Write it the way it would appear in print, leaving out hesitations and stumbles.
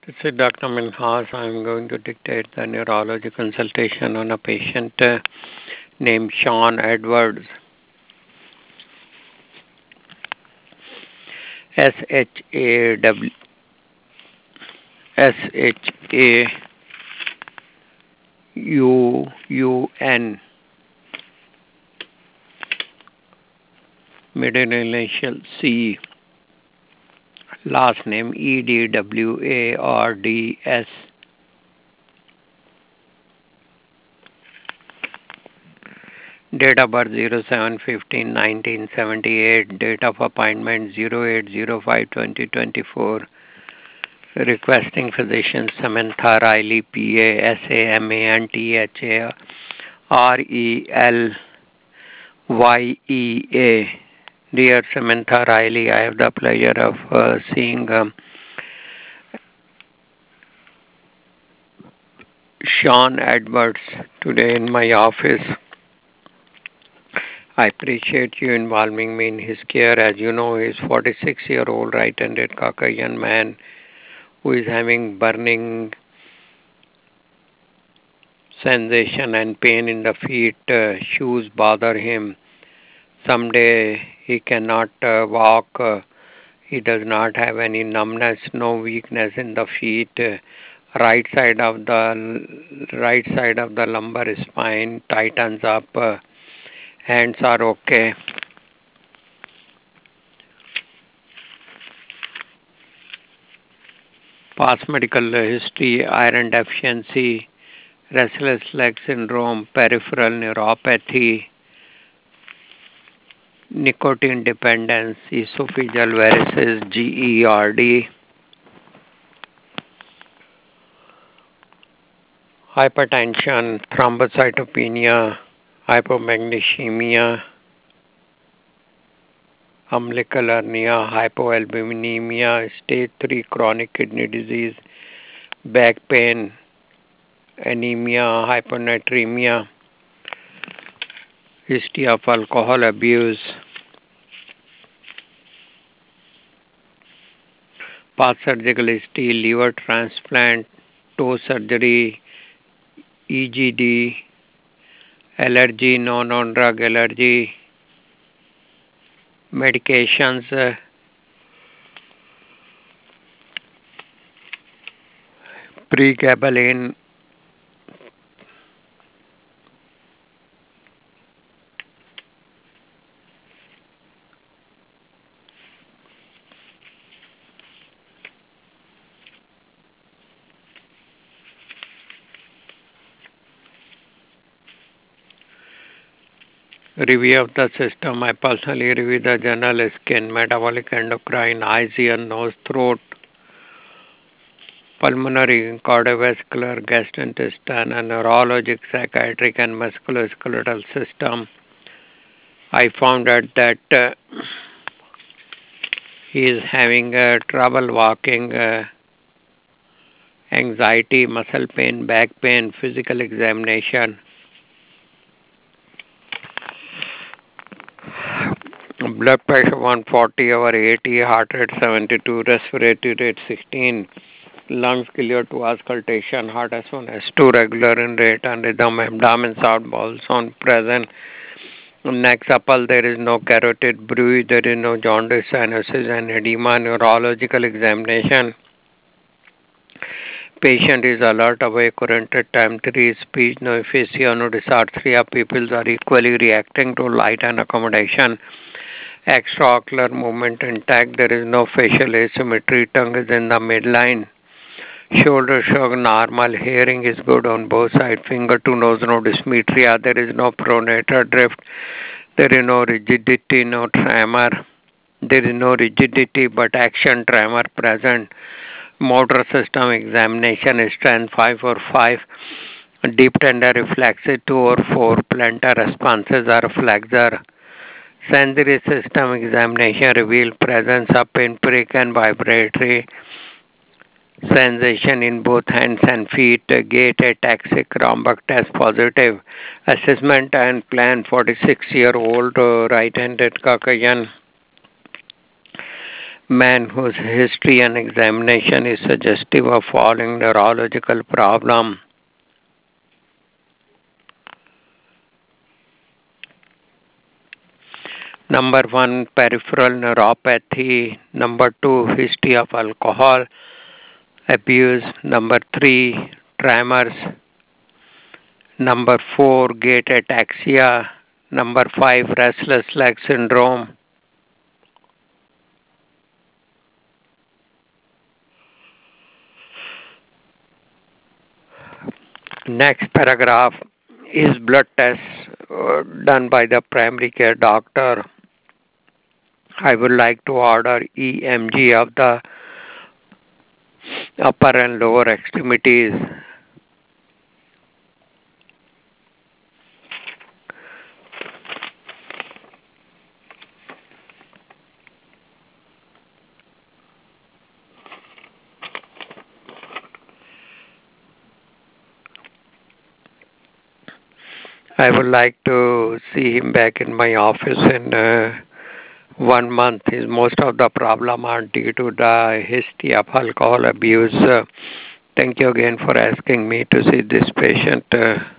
This is Dr. Minhas. I'm going to dictate the neurology consultation on a patient named Sean Edwards. S-H-A-W S-H-A-U-U-N, middle initial C, last name E-D-W-A-R-D-S. Date of birth 07/15/1978. Date of appointment 08/05/2024. Requesting physician Samantha Riley, PA, SAMANTHA RELYEA. Dear Samantha Riley, I have the pleasure of seeing Sean Edwards today in my office. I appreciate you involving me in his care. As you know, he is 46-year-old right-handed Caucasian man who is having burning sensation and pain in the feet. Shoes bother him. Someday he cannot walk. He does not have any numbness, no weakness in the feet. Right side of the lumbar spine tightens up. Hands are okay. Past medical history: iron deficiency, restless leg syndrome, peripheral neuropathy, nicotine dependence, esophageal varices, GERD, hypertension, thrombocytopenia, hypomagnesemia, umbilical hernia, hypoalbuminemia, stage 3 chronic kidney disease, back pain, anemia, hyponatremia, history of alcohol abuse, past surgical history, liver transplant, toe surgery, EGD, allergy, non-drug allergy, medications, pregabalin, review of the system. I personally review the general skin, metabolic, endocrine, eyes, ear, nose, throat, pulmonary, cardiovascular, gastrointestinal, and neurologic, psychiatric, and musculoskeletal system. I found out that he is having trouble walking, anxiety, muscle pain, back pain, physical examination. Blood pressure 140 over 80, heart rate 72, respiratory rate 16, lungs clear to auscultation, heart S1, S2 regular in rate and rhythm, abdomen sound, bowel sound present, neck supple, there is no carotid bruise, there is no jaundice, cyanosis and edema, neurological examination. Patient is alert, awake, oriented, time 3, speech, no aphasia, no dysarthria, pupils are equally reacting to light and accommodation. Extraocular movement intact, there is no facial asymmetry, tongue is in the midline. Shoulder shrug normal, hearing is good on both sides, finger to nose no dysmetria, there is no pronator drift, there is no rigidity, no tremor, there is no rigidity but action tremor present. Motor system examination strength 5 or 5, deep tender reflexive 2 or 4, plantar responses are flexor. Sensory system examination revealed presence of pinprick and vibratory sensation in both hands and feet. Gait ataxic rhombic test positive. Assessment and plan 46-year-old right-handed Caucasian Man whose history and examination is suggestive of following neurological problem. Number one, peripheral neuropathy. Number two, history of alcohol abuse. Number three, tremors. Number four, gait ataxia. Number five, restless leg syndrome. Next paragraph is blood tests done by the primary care doctor. I would like to order EMG of the upper and lower extremities. I would like to see him back in my office in 1 month. Most of the problem are due to the history of alcohol abuse. Thank you again for asking me to see this patient.